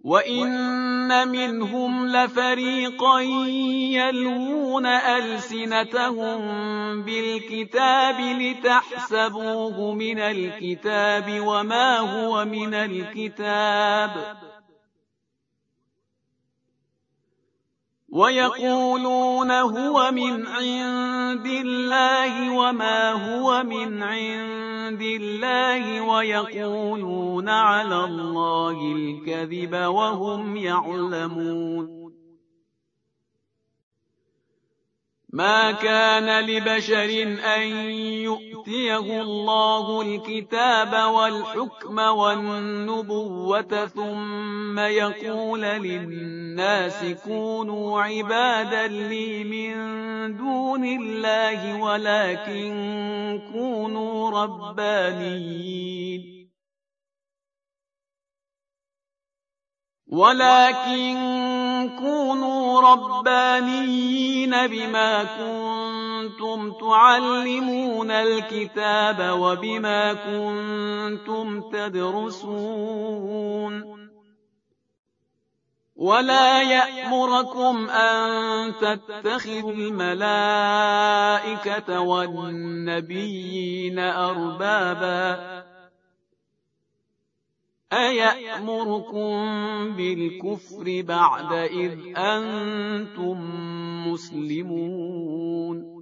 وَإِنَّ مِنْهُمْ لَفَرِيقًا يَلْوُونَ أَلْسِنَتَهُم بِالْكِتَابِ لِتَحْسَبُوهُ مِنَ الْكِتَابِ وَمَا هُوَ مِنَ الْكِتَابِ وَيَقُولُونَ هُوَ مِنْ عِندِ اللَّهِ وَمَا هُوَ مِنْ عِندِ اللَّهِ وَيَقُولُونَ عَلَى اللَّهِ الْكَذِبَ وَهُمْ يَعْلَمُونَ. مَا كَانَ لِبَشَرٍ أَن يُؤْتِيَهُ اللَّهُ الْكِتَابَ وَالْحُكْمَ وَالنُّبُوَّةَ ثُمَّ يَقُولَ لِلنَّاسِ كُونُوا عِبَادًا لِّي مِن دُونِ اللَّهِ ولكن كونوا ربانيين بما كنتم تعلمون الكتاب وبما كنتم تدرسون. ولا يأمركم أن تتخذوا الملائكة والنبيين أربابا أيأمركم بالكفر بعد إذ أنتم مسلمون.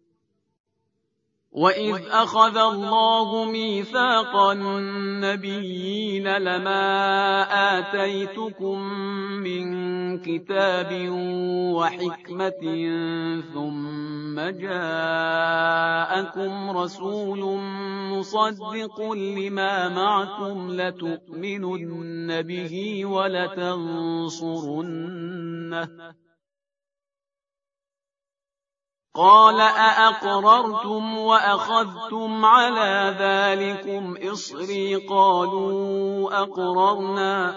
وَإِذْ أَخَذَ اللَّهُ مِيثَاقَ النَّبِيِّينَ لَمَا آتَيْتُكُم مِّن كِتَابٍ وَحِكْمَةٍ ثُمَّ جَاءَكُمْ رَسُولٌ مُّصَدِّقٌ لِّمَا مَعَكُمْ لَتُؤْمِنُنَّ بِهِ وَلَتَنصُرُنَّهُ قَالَ أَأَقْرَرْتُمْ وَأَخَذْتُمْ عَلَىٰ ذَٰلِكُمْ إِصْرِي قَالُوا أَقْرَرْنَا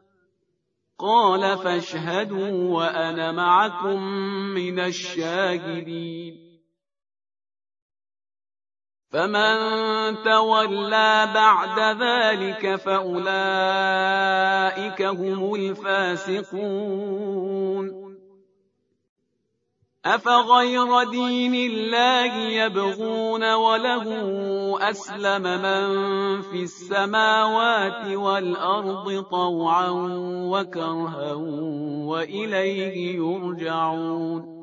قَالَ فَاشْهَدُوا وَأَنَا مَعَكُمْ مِنَ الشَّاهِدِينَ. فَمَن تَوَلَّىٰ بَعْدَ ذَٰلِكَ فَأُولَٰئِكَ هُمُ الْفَاسِقُونَ. أَفَغَيْرَ دِينِ اللَّهِ يَبْغُونَ وَلَهُ أَسْلَمَ مَن فِي السَّمَاوَاتِ وَالْأَرْضِ طَوْعًا وَكَرْهًا وَإِلَيْهِ يُرْجَعُونَ.